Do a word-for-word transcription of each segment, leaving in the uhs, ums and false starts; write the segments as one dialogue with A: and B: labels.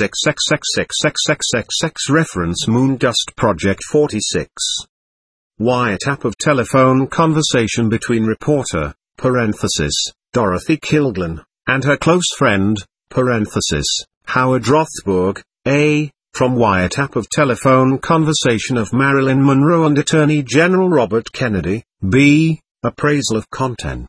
A: XXXXXXXXX reference Moondust Project forty-six. Wiretap of telephone conversation between reporter, parenthesis, Dorothy Kilgallen, and her close friend, parenthesis, Howard Rothberg, A, from wiretap of telephone conversation of Marilyn Monroe and Attorney General Robert Kennedy, B, appraisal of content.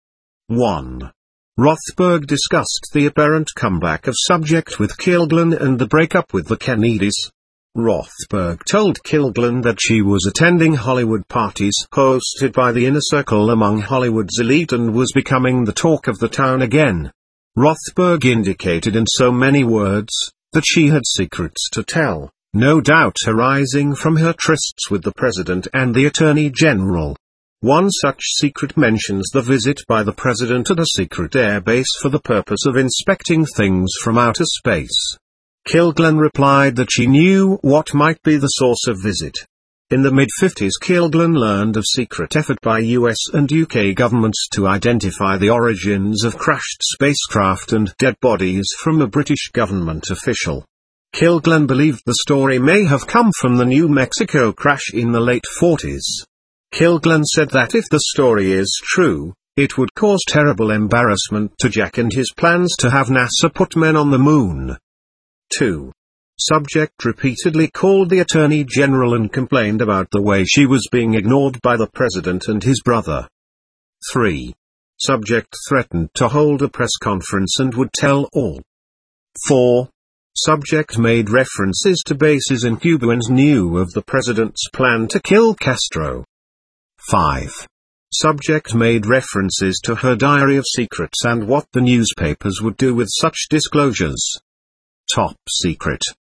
A: one. Rothberg discussed the apparent comeback of Subject with Kilgallen and the breakup with the Kennedys. Rothberg told Kilgallen that she was attending Hollywood parties hosted by the inner circle among Hollywood's elite and was becoming the talk of the town again. Rothberg indicated in so many words that she had secrets to tell, no doubt arising from her trysts with the President and the Attorney General. One such secret mentions the visit by the President at a secret airbase for the purpose of inspecting things from outer space. Kilgallen replied that she knew what might be the source of visit. In the mid-fifties, Kilgallen learned of secret effort by U S and U K governments to identify the origins of crashed spacecraft and dead bodies from a British government official. Kilgallen believed the story may have come from the New Mexico crash in the late forties. Kilgallen said that if the story is true, it would cause terrible embarrassment to Jack and his plans to have NASA put men on the moon. two. Subject repeatedly called the Attorney General and complained about the way she was being ignored by the President and his brother. three. Subject threatened to hold a press conference and would tell all. four. Subject made references to bases in Cuba and knew of the President's plan to kill Castro. five. Subject made references to her diary of secrets and what the newspapers would do with such disclosures. Top secret.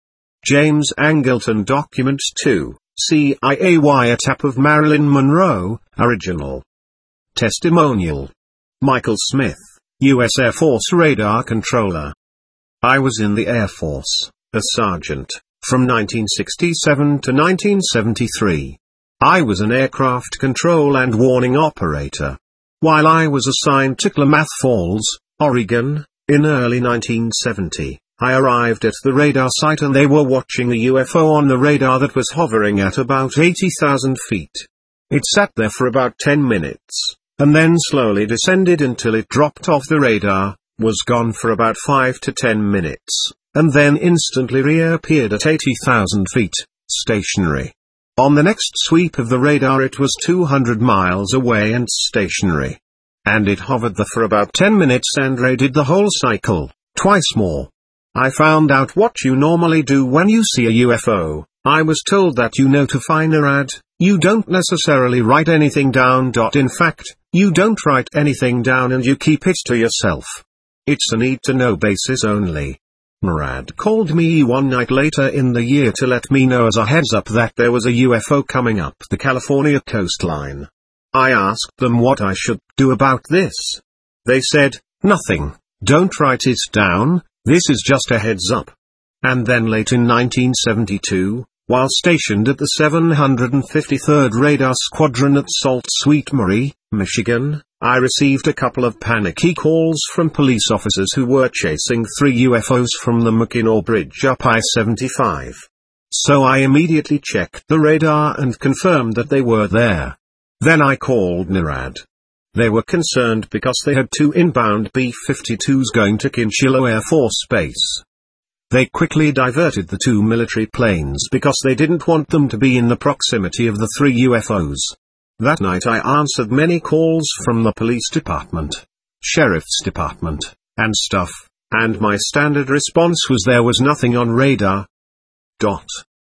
A: James Angleton Document two, C I A wiretap of Marilyn Monroe, original. Testimonial. Michael Smith, U S Air Force radar controller. I was in the Air Force, a sergeant, from nineteen sixty-seven to nineteen seventy-three. I was an aircraft control and warning operator. While I was assigned to Klamath Falls, Oregon, in early nineteen seventy, I arrived at the radar site and they were watching a U F O on the radar that was hovering at about eighty thousand feet. It sat there for about ten minutes, and then slowly descended until it dropped off the radar, was gone for about five to ten minutes, and then instantly reappeared at eighty thousand feet, stationary. On the next sweep of the radar it was two hundred miles away and stationary. And it hovered there for about ten minutes and raided the whole cycle, twice more. I found out what you normally do when you see a U F O. I was told that you notify NORAD. You don't necessarily write anything down. In fact, you don't write anything down and you keep it to yourself. It's a need-to-know basis only. NORAD called me one night later in the year to let me know as a heads up that there was a U F O coming up the California coastline. I asked them what I should do about this. They said, nothing, don't write it down, this is just a heads up. and then late in nineteen seventy-two, while stationed at the seven hundred fifty-third Radar Squadron at Sault Ste. Marie, Michigan, I received a couple of panicky calls from police officers who were chasing three U F Os from the Mackinac Bridge up I seventy-five. So I immediately checked the radar and confirmed that they were there. Then I called NORAD. They were concerned because they had two inbound B fifty-twos going to Kinchilo Air Force Base. They quickly diverted the two military planes because they didn't want them to be in the proximity of the three U F Os. That night I answered many calls from the police department, sheriff's department, and stuff, and my standard response was there was nothing on radar. Dot.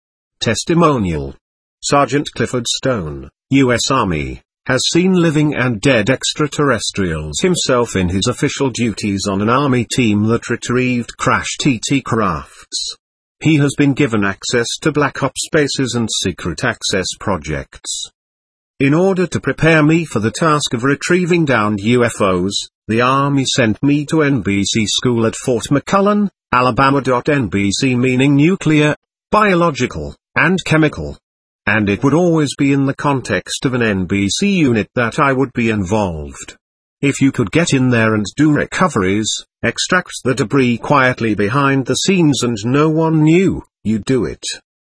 A: Testimonial. Sergeant Clifford Stone, U S Army, has seen living and dead extraterrestrials himself in his official duties on an Army team that retrieved crashed E T crafts. He has been given access to Black Ops bases and secret access projects. In order to prepare me for the task of retrieving downed U F Os, the Army sent me to N B C school at Fort McCullen, Alabama. N B C meaning nuclear, biological, and chemical. And it would always be in the context of an N B C unit that I would be involved. If you could get in there and do recoveries, extract the debris quietly behind the scenes and no one knew, you'd do it.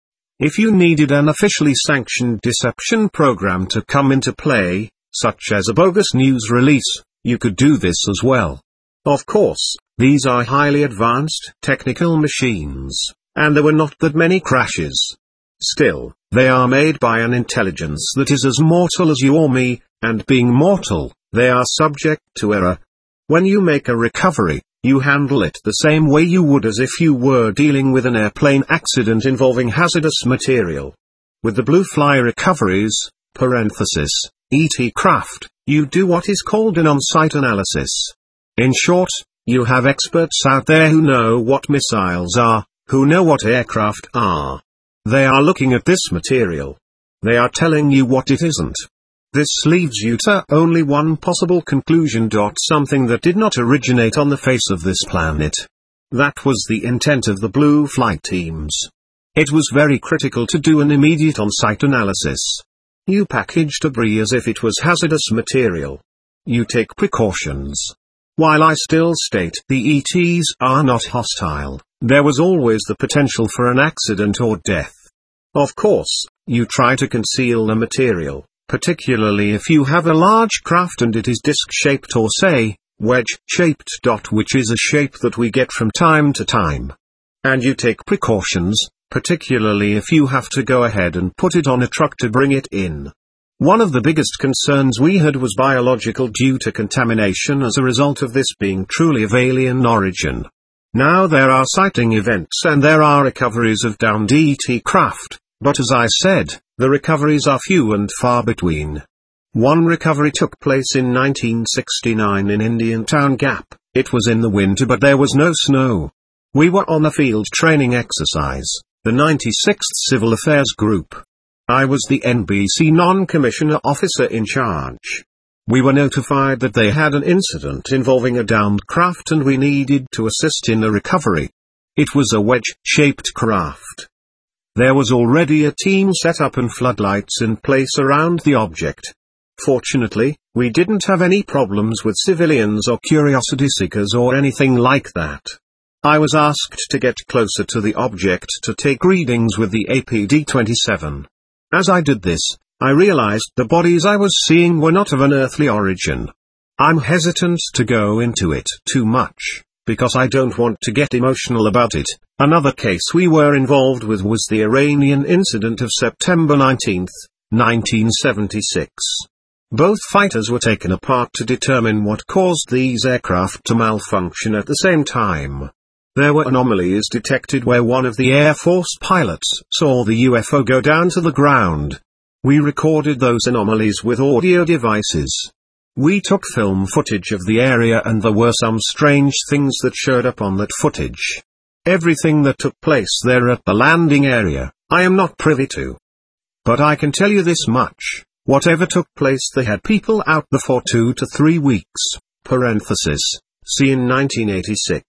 A: If you needed an officially sanctioned deception program to come into play, such as a bogus news release, you could do this as well. Of course, these are highly advanced technical machines, and there were not that many crashes. Still, they are made by an intelligence that is as mortal as you or me, and being mortal, they are subject to error. When you make a recovery, you handle it the same way you would as if you were dealing with an airplane accident involving hazardous material. With the Blue Fly recoveries, parenthesis, E T craft, you do what is called an on-site analysis. In short, you have experts out there who know what missiles are, who know what aircraft are. They are looking at this material. They are telling you what it isn't. This leaves you to only one possible conclusion. Something that did not originate on the face of this planet. That was the intent of the Blue Fly teams. It was very critical to do an immediate on-site analysis. You package debris as if it was hazardous material. You take precautions. While I still state the E Ts are not hostile, there was always the potential for an accident or death. Of course, you try to conceal the material, particularly if you have a large craft and it is disc-shaped or say, wedge-shaped. Which is a shape that we get from time to time. And you take precautions, particularly if you have to go ahead and put it on a truck to bring it in. One of the biggest concerns we had was biological due to contamination as a result of this being truly of alien origin. Now there are sighting events and there are recoveries of downed E T craft, but as I said, the recoveries are few and far between. One recovery took place in nineteen sixty-nine in Indiantown Gap. It was in the winter but there was no snow. We were on a field training exercise, the ninety-sixth Civil Affairs Group. I was the N B C non-commissioner officer in charge. We were notified that they had an incident involving a downed craft and we needed to assist in the recovery. It was a wedge-shaped craft. There was already a team set up and floodlights in place around the object. Fortunately, we didn't have any problems with civilians or curiosity seekers or anything like that. I was asked to get closer to the object to take readings with the A P D twenty-seven. As I did this, I realized the bodies I was seeing were not of an earthly origin. I'm hesitant to go into it too much, because I don't want to get emotional about it. Another case we were involved with was the Iranian incident of September nineteenth, nineteen seventy-six. Both fighters were taken apart to determine what caused these aircraft to malfunction at the same time. There were anomalies detected where one of the Air Force pilots saw the U F O go down to the ground. We recorded those anomalies with audio devices. We took film footage of the area and there were some strange things that showed up on that footage. Everything that took place there at the landing area, I am not privy to. But I can tell you this much, whatever took place they had people out there for two to three weeks, parenthesis, see in nineteen eighty-six,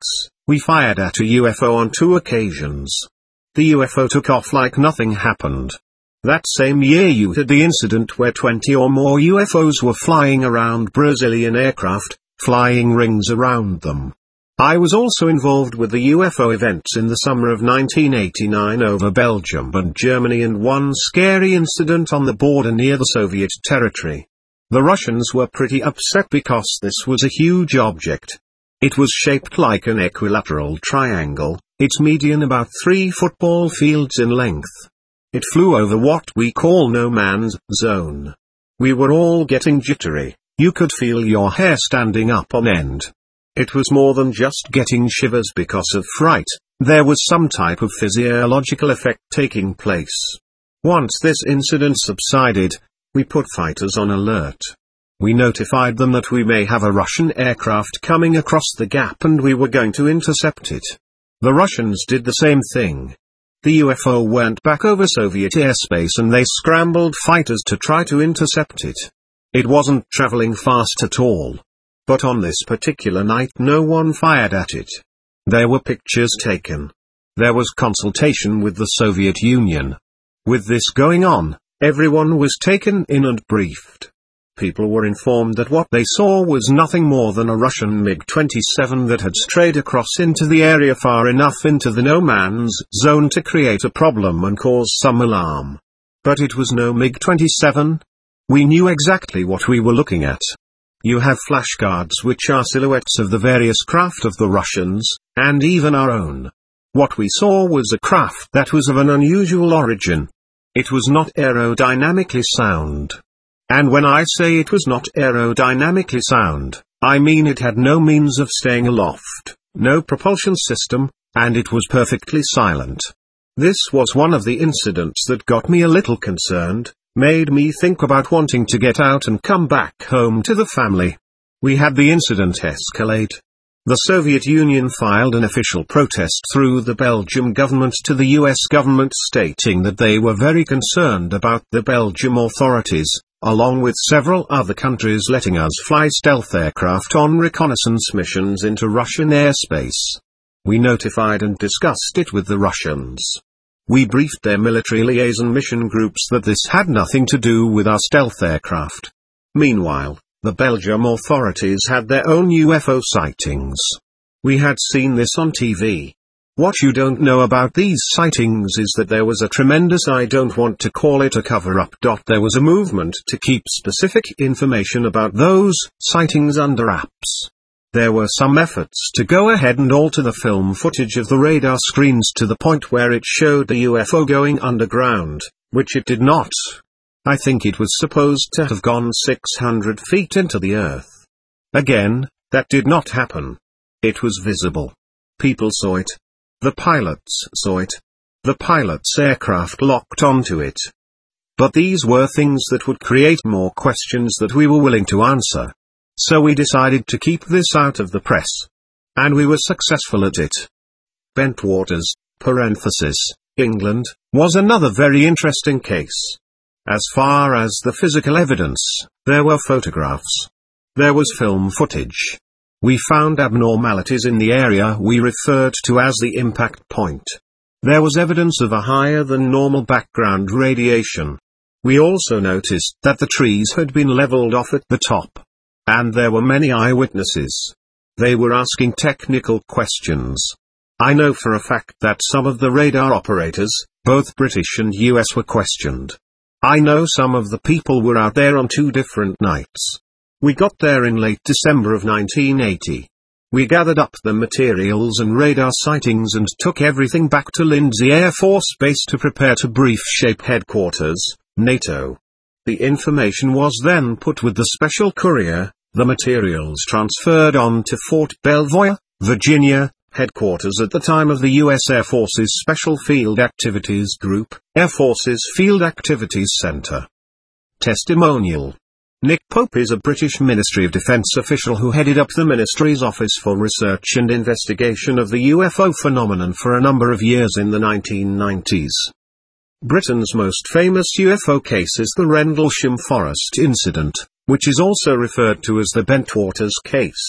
A: We fired at a U F O on two occasions. The U F O took off like nothing happened. That same year you had the incident where twenty or more U F Os were flying around Brazilian aircraft, flying rings around them. I was also involved with the U F O events in the summer of nineteen eighty-nine over Belgium and Germany, and one scary incident on the border near the Soviet territory. The Russians were pretty upset because this was a huge object. It was shaped like an equilateral triangle, its median about three football fields in length. It flew over what we call no man's zone. We were all getting jittery, you could feel your hair standing up on end. It was more than just getting shivers because of fright, there was some type of physiological effect taking place. Once this incident subsided, we put fighters on alert. We notified them that we may have a Russian aircraft coming across the gap and we were going to intercept it. The Russians did the same thing. The U F O went back over Soviet airspace and they scrambled fighters to try to intercept it. It wasn't traveling fast at all. But on this particular night no one fired at it. There were pictures taken. There was consultation with the Soviet Union. With this going on, everyone was taken in and briefed. People were informed that what they saw was nothing more than a Russian MiG twenty-seven that had strayed across into the area far enough into the no man's zone to create a problem and cause some alarm. But it was no MiG twenty-seven. We knew exactly what we were looking at. You have flashcards which are silhouettes of the various craft of the Russians, and even our own. What we saw was a craft that was of an unusual origin. It was not aerodynamically sound. And when I say it was not aerodynamically sound, I mean it had no means of staying aloft, no propulsion system, and it was perfectly silent. This was one of the incidents that got me a little concerned, made me think about wanting to get out and come back home to the family. We had the incident escalate. The Soviet Union filed an official protest through the Belgium government to the U S government stating that they were very concerned about the Belgium authorities, along with several other countries, letting us fly stealth aircraft on reconnaissance missions into Russian airspace. We notified and discussed it with the Russians. We briefed their military liaison mission groups that this had nothing to do with our stealth aircraft. Meanwhile, the Belgium authorities had their own U F O sightings. We had seen this on T V. What you don't know about these sightings is that there was a tremendous, I don't want to call it a cover-up. There was a movement to keep specific information about those sightings under wraps. There were some efforts to go ahead and alter the film footage of the radar screens to the point where it showed the U F O going underground, which it did not. I think it was supposed to have gone six hundred feet into the earth. Again, that did not happen. It was visible. People saw it. The pilots saw it. The pilots' aircraft locked onto it. But these were things that would create more questions that we were willing to answer. So we decided to keep this out of the press. And we were successful at it. Bentwaters, parenthesis, England, was another very interesting case. As far as the physical evidence, there were photographs. There was film footage. We found abnormalities in the area we referred to as the impact point. There was evidence of a higher than normal background radiation. We also noticed that the trees had been leveled off at the top. And there were many eyewitnesses. They were asking technical questions. I know for a fact that some of the radar operators, both British and U S, were questioned. I know some of the people were out there on two different nights. We got there in late December of nineteen eighty. We gathered up the materials and radar sightings and took everything back to Lindsay Air Force Base to prepare to brief SHAPE headquarters, NATO. The information was then put with the special courier, the materials transferred on to Fort Belvoir, Virginia, headquarters at the time of the U S Air Force's Special Field Activities Group, Air Force's Field Activities Center. Testimonial. Nick Pope is a British Ministry of Defence official who headed up the Ministry's Office for Research and Investigation of the U F O phenomenon for a number of years in the nineteen nineties. Britain's most famous U F O case is the Rendlesham Forest incident, which is also referred to as the Bentwaters case.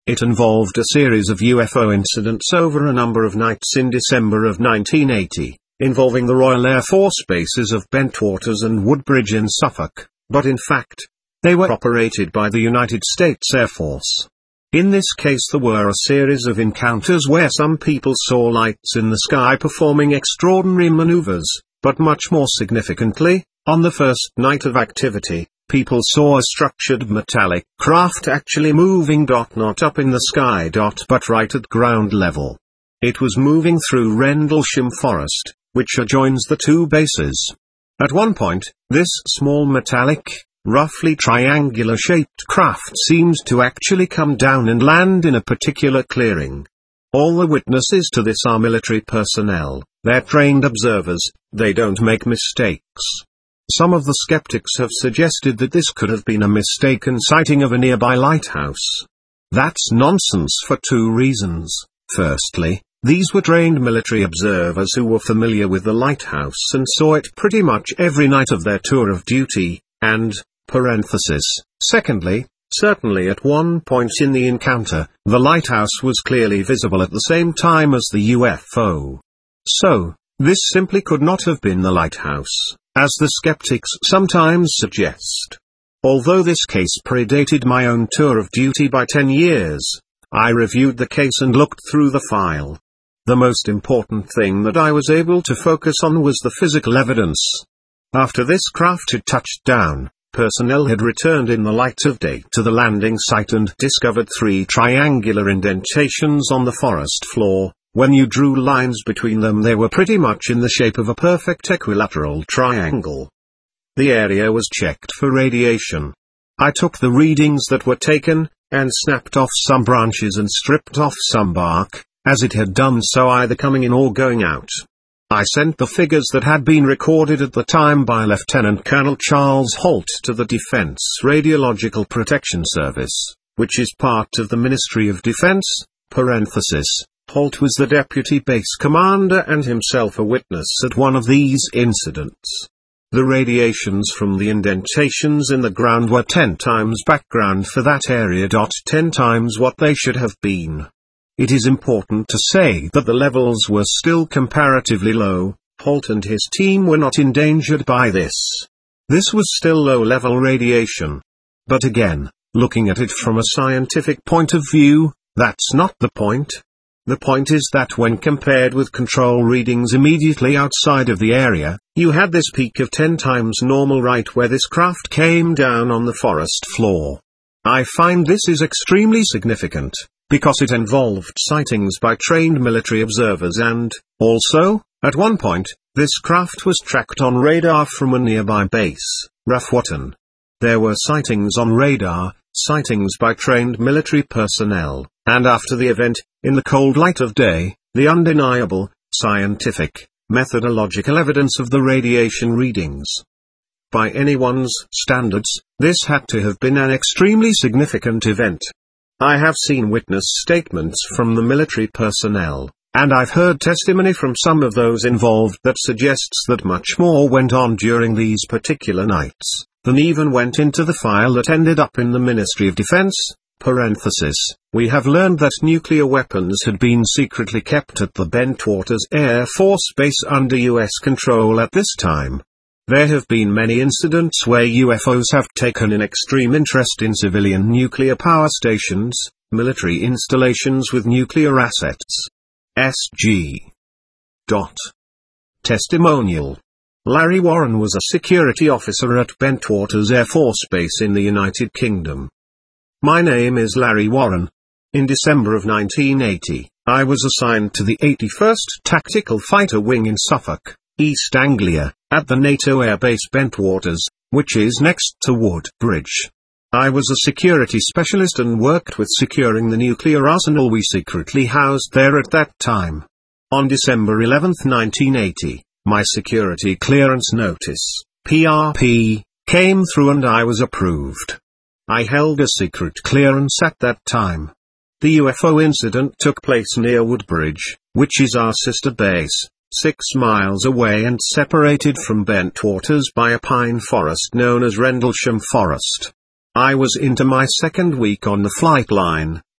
A: It involved a series of U F O incidents over a number of nights in December of nineteen eighty, involving the Royal Air Force bases of Bentwaters and Woodbridge in Suffolk, but in fact, they were operated by the United States Air Force. In this case there were a series of encounters where some people saw lights in the sky performing extraordinary maneuvers, but much more significantly, on the first night of activity, people saw a structured metallic craft actually moving. Not up in the sky. But right at ground level. It was moving through Rendlesham Forest, which adjoins the two bases. At one point, this small metallic, roughly triangular-shaped craft seemed to actually come down and land in a particular clearing. All the witnesses to this are military personnel. They're trained observers, they don't make mistakes. Some of the skeptics have suggested that this could have been a mistaken sighting of a nearby lighthouse. That's nonsense for two reasons. Firstly, these were trained military observers who were familiar with the lighthouse and saw it pretty much every night of their tour of duty, and, parenthesis, secondly, certainly at one point in the encounter, the lighthouse was clearly visible at the same time as the U F O. So, this simply could not have been the lighthouse, as the skeptics sometimes suggest. Although this case predated my own tour of duty by ten years, I reviewed the case and looked through the file. The most important thing that I was able to focus on was the physical evidence. After this craft had touched down, personnel had returned in the light of day to the landing site and discovered three triangular indentations on the forest floor. When you drew lines between them they were pretty much in the shape of a perfect equilateral triangle. The area was checked for radiation. I took the readings that were taken, and snapped off some branches and stripped off some bark, as it had done so either coming in or going out. I sent the figures that had been recorded at the time by Lieutenant Colonel Charles Holt to the Defense Radiological Protection Service, which is part of the Ministry of Defense, parenthesis. Holt was the deputy base commander and himself a witness at one of these incidents. The radiations from the indentations in the ground were ten times background for that area. ten times what they should have been. It is important to say that the levels were still comparatively low. Holt and his team were not endangered by this. This was still low-level radiation. But again, looking at it from a scientific point of view, that's not the point. The point is that when compared with control readings immediately outside of the area, you had this peak of ten times normal right where this craft came down on the forest floor. I find this is extremely significant, because it involved sightings by trained military observers and, also, at one point, this craft was tracked on radar from a nearby base, Roughwatten. There were sightings on radar, sightings by trained military personnel, and after the event, in the cold light of day, the undeniable, scientific, methodological evidence of the radiation readings. By anyone's standards, this had to have been an extremely significant event. I have seen witness statements from the military personnel, and I've heard testimony from some of those involved that suggests that much more went on during these particular nights than even went into the file that ended up in the Ministry of Defense. Parenthesis, we have learned that nuclear weapons had been secretly kept at the Bentwaters Air Force Base under U S control at this time. There have been many incidents where U F Os have taken an extreme interest in civilian nuclear power stations, military installations with nuclear assets. S G. Dot. Testimonial. Larry Warren was a security officer at Bentwaters Air Force Base in the United Kingdom. My name is Larry Warren. In December of nineteen eighty, I was assigned to the eighty-first Tactical Fighter Wing in Suffolk, East Anglia, at the NATO Air Base Bentwaters, which is next to Woodbridge. I was a security specialist and worked with securing the nuclear arsenal we secretly housed there at that time. On December eleventh nineteen eighty, my security clearance notice, P R P, came through and I was approved. I held a secret clearance at that time. The U F O incident took place near Woodbridge, which is our sister base, six miles away and separated from Bentwaters by a pine forest known as Rendlesham Forest. I was into my second week on the flight line,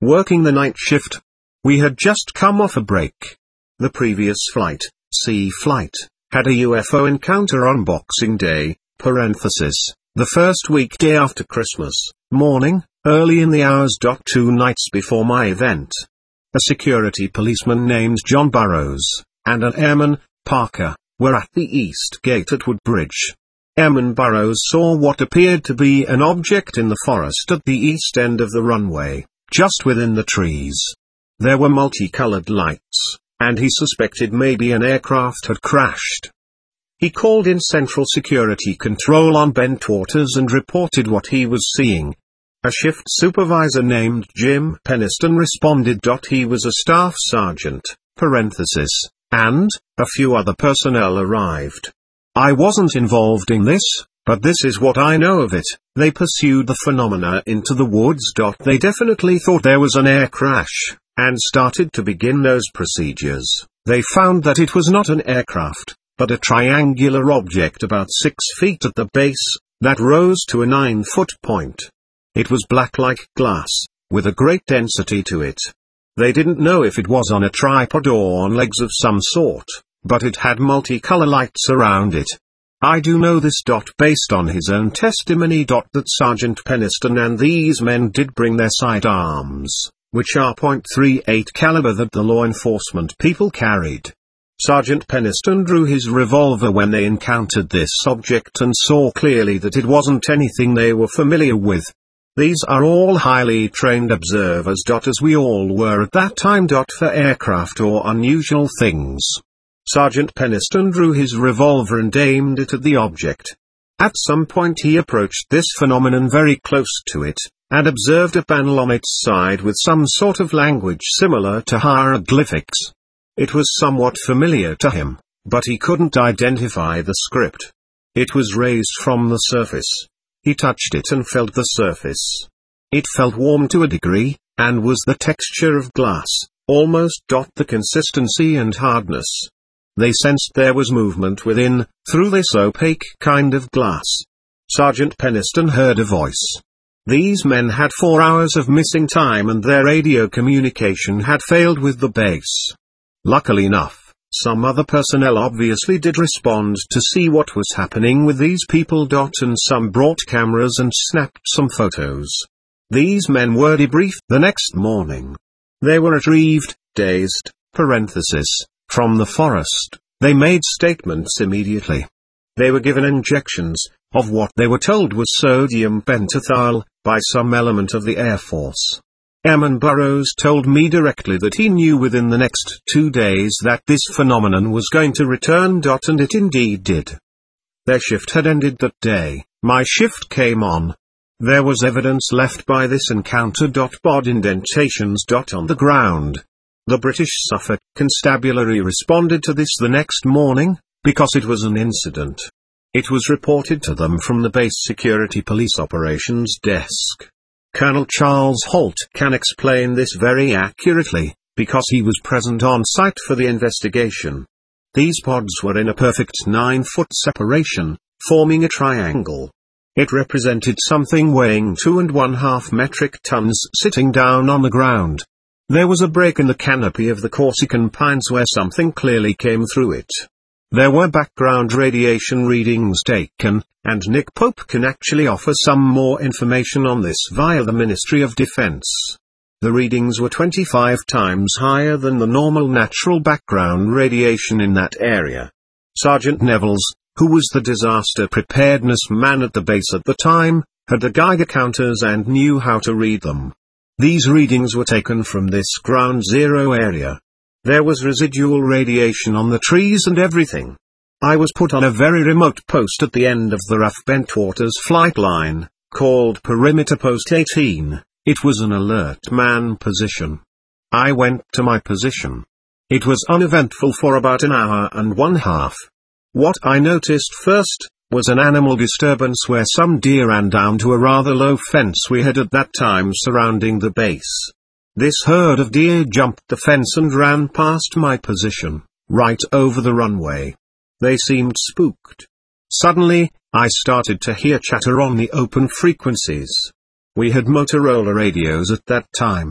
A: working the night shift. We had just come off a break. The previous flight, C flight, had a U F O encounter on Boxing Day, parenthesis, the first weekday after Christmas, morning, early in the hours. Two nights before my event. A security policeman named John Burrows, and an airman, Parker, were at the east gate at Woodbridge. Airman Burrows saw what appeared to be an object in the forest at the east end of the runway, just within the trees. There were multicolored lights, and he suspected maybe an aircraft had crashed. He called in Central Security Control on Bentwaters and reported what he was seeing. A shift supervisor named Jim Peniston responded. He was a staff sergeant, parenthesis, and a few other personnel arrived. I wasn't involved in this, but this is what I know of it. They pursued the phenomena into the woods. They definitely thought there was an air crash, and started to begin those procedures. They found that it was not an aircraft, but a triangular object about six feet at the base, that rose to a nine-foot point. It was black like glass, with a great density to it. They didn't know if it was on a tripod or on legs of some sort, but it had multicolor lights around it. I do know this. Based on his own testimony. That Sergeant Peniston and these men did bring their sidearms, which are point three eight caliber that the law enforcement people carried. Sergeant Peniston drew his revolver when they encountered this object and saw clearly that it wasn't anything they were familiar with. These are all highly trained observers. As we all were at that time. For aircraft or unusual things. Sergeant Peniston drew his revolver and aimed it at the object. At some point he approached this phenomenon very close to it, and observed a panel on its side with some sort of language similar to hieroglyphics. It was somewhat familiar to him, but he couldn't identify the script. It was raised from the surface. He touched it and felt the surface. It felt warm to a degree, and was the texture of glass, almost. The consistency and hardness. They sensed there was movement within, through this opaque kind of glass. Sergeant Peniston heard a voice. These men had four hours of missing time and their radio communication had failed with the base. Luckily enough, some other personnel obviously did respond to see what was happening with these people. And some brought cameras and snapped some photos. These men were debriefed the next morning. They were retrieved, dazed, parenthesis, from the forest. They made statements immediately. They were given injections, of what they were told was sodium pentothal, by some element of the Air Force. Airman Burrows told me directly that he knew within the next two days that this phenomenon was going to return. And it indeed did. Their shift had ended that day. My shift came on. There was evidence left by this encounter. Bod indentations. On the ground. The British Suffolk Constabulary responded to this the next morning, because it was an incident. It was reported to them from the base security police operations desk. Colonel Charles Holt can explain this very accurately, because he was present on site for the investigation. These pods were in a perfect nine-foot separation, forming a triangle. It represented something weighing two and one-half metric tons sitting down on the ground. There was a break in the canopy of the Corsican pines where something clearly came through it. There were background radiation readings taken, and Nick Pope can actually offer some more information on this via the Ministry of Defense. The readings were twenty-five times higher than the normal natural background radiation in that area. Sergeant Nevels, who was the disaster preparedness man at the base at the time, had the Geiger counters and knew how to read them. These readings were taken from this ground zero area. There was residual radiation on the trees and everything. I was put on a very remote post at the end of the R A F Bentwaters flight line, called Perimeter Post eighteen. It was an alert man position. I went to my position. It was uneventful for about an hour and one half. What I noticed first was an animal disturbance where some deer ran down to a rather low fence we had at that time surrounding the base. This herd of deer jumped the fence and ran past my position, right over the runway. They seemed spooked. Suddenly, I started to hear chatter on the open frequencies. We had Motorola radios at that time.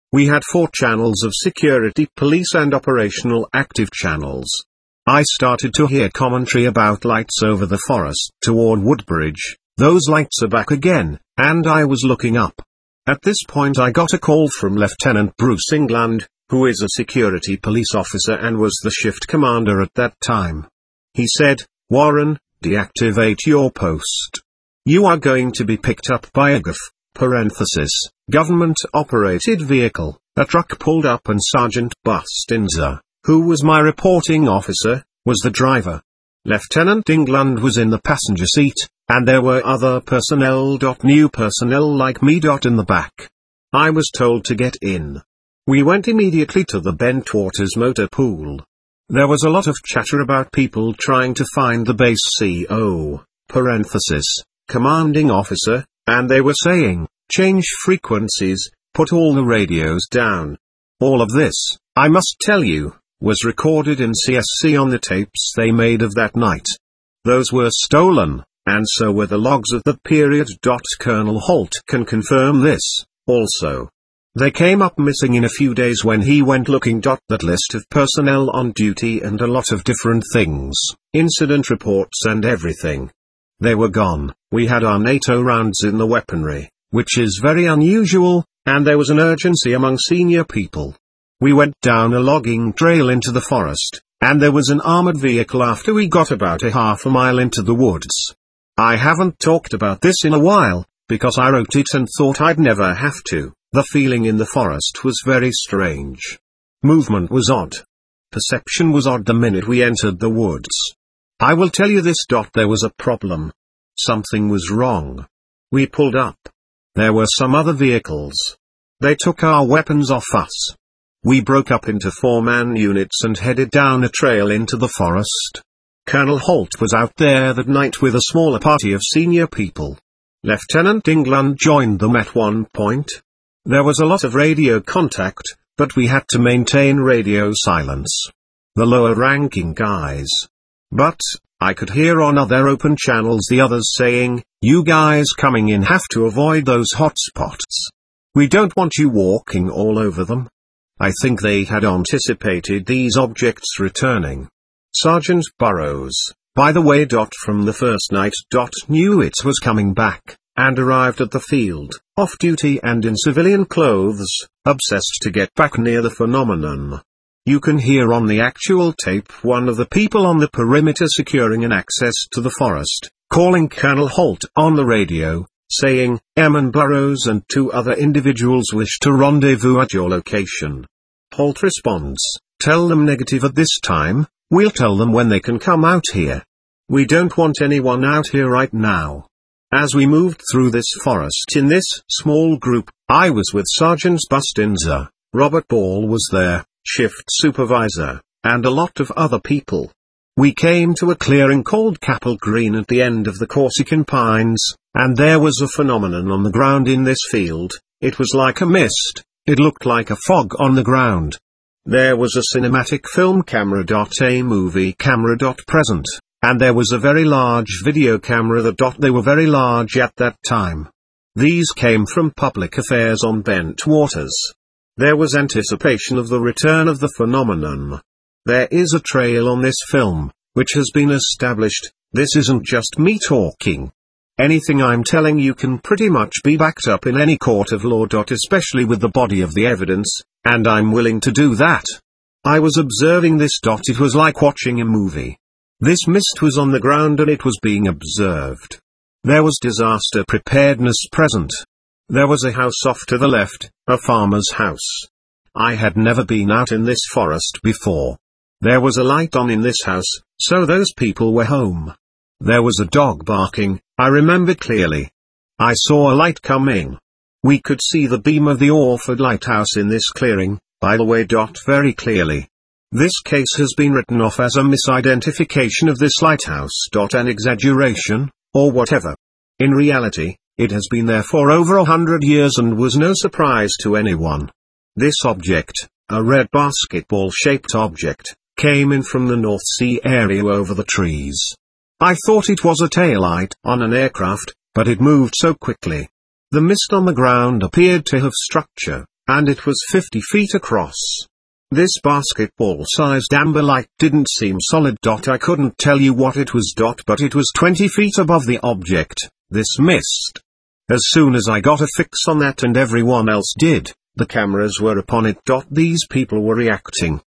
A: We had four channels of security police and operational active channels. I started to hear commentary about lights over the forest toward Woodbridge. Those lights are back again, and I was looking up. At this point I got a call from Lieutenant Bruce England, who is a security police officer and was the shift commander at that time. He said, "Warren, deactivate your post. You are going to be picked up by a G A F, parenthesis, government-operated vehicle." A truck pulled up and Sergeant Bustinza, who was my reporting officer, was the driver. Lieutenant England was in the passenger seat, and there were other personnel. New personnel like me. In the back. I was told to get in. We went immediately to the Bentwaters motor pool. There was a lot of chatter about people trying to find the base C O, parenthesis, commanding officer, and they were saying, "Change frequencies, put all the radios down." All of this, I must tell you, was recorded in C S C on the tapes they made of that night. Those were stolen, and so were the logs of that period. Colonel Holt can confirm this, also. They came up missing in a few days when he went looking. That list of personnel on duty and a lot of different things, incident reports and everything. They were gone. We had our NATO rounds in the weaponry, which is very unusual, and there was an urgency among senior people. We went down a logging trail into the forest, and there was an armored vehicle after we got about a half a mile into the woods. I haven't talked about this in a while, because I wrote it and thought I'd never have to. The feeling in the forest was very strange. Movement was odd. Perception was odd the minute we entered the woods. I will tell you this. There was a problem. Something was wrong. We pulled up. There were some other vehicles. They took our weapons off us. We broke up into four-man units and headed down a trail into the forest. Colonel Holt was out there that night with a smaller party of senior people. Lieutenant England joined them at one point. There was a lot of radio contact, but we had to maintain radio silence. The lower-ranking guys. But, I could hear on other open channels the others saying, "You guys coming in have to avoid those hot spots. We don't want you walking all over them." I think they had anticipated these objects returning. Sergeant Burrows, by the way, from the first night, knew it was coming back, and arrived at the field, off-duty and in civilian clothes, obsessed to get back near the phenomenon. You can hear on the actual tape one of the people on the perimeter securing an access to the forest, calling Colonel Holt on the radio, saying, "Eamon Burrows and two other individuals wish to rendezvous at your location." Holt responds, "Tell them negative at this time, we'll tell them when they can come out here. We don't want anyone out here right now." As we moved through this forest in this small group, I was with Sergeant Bustinza, Robert Ball was there, shift supervisor, and a lot of other people. We came to a clearing called Capel Green at the end of the Corsican Pines, and there was a phenomenon on the ground in this field. It was like a mist, it looked like a fog on the ground. There was a cinematic film camera. A movie camera. Present. And there was a very large video camera that they were very large at that time. These came from Public Affairs on Bentwaters. There was anticipation of the return of the phenomenon. There is a trail on this film, which has been established. This isn't just me talking. Anything I'm telling you can pretty much be backed up in any court of law. Especially with the body of the evidence, and I'm willing to do that. I was observing this. It was like watching a movie. This mist was on the ground and it was being observed. There was disaster preparedness present. There was a house off to the left, a farmer's house. I had never been out in this forest before. There was a light on in this house, so those people were home. There was a dog barking, I remember clearly. I saw a light coming. We could see the beam of the Orford Lighthouse in this clearing, by the way. Very clearly. This case has been written off as a misidentification of this lighthouse. An exaggeration, or whatever. In reality, it has been there for over a hundred years and was no surprise to anyone. This object, a red basketball-shaped object, came in from the North Sea area over the trees. I thought it was a taillight on an aircraft, but it moved so quickly. The mist on the ground appeared to have structure, And it was fifty feet across. This basketball-sized amber light didn't seem solid. I couldn't tell you what it was. But it was twenty feet above the object, this mist. As soon as I got a fix on that and everyone else did, the cameras were upon it. These people were reacting.